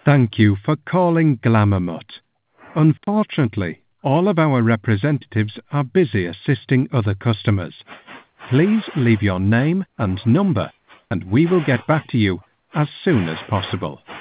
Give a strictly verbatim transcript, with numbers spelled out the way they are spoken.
Thank you for calling Glamourmut. Unfortunately, all of our representatives are busy assisting other customers. Please leave your name and number, and we will get back to you as soon as possible.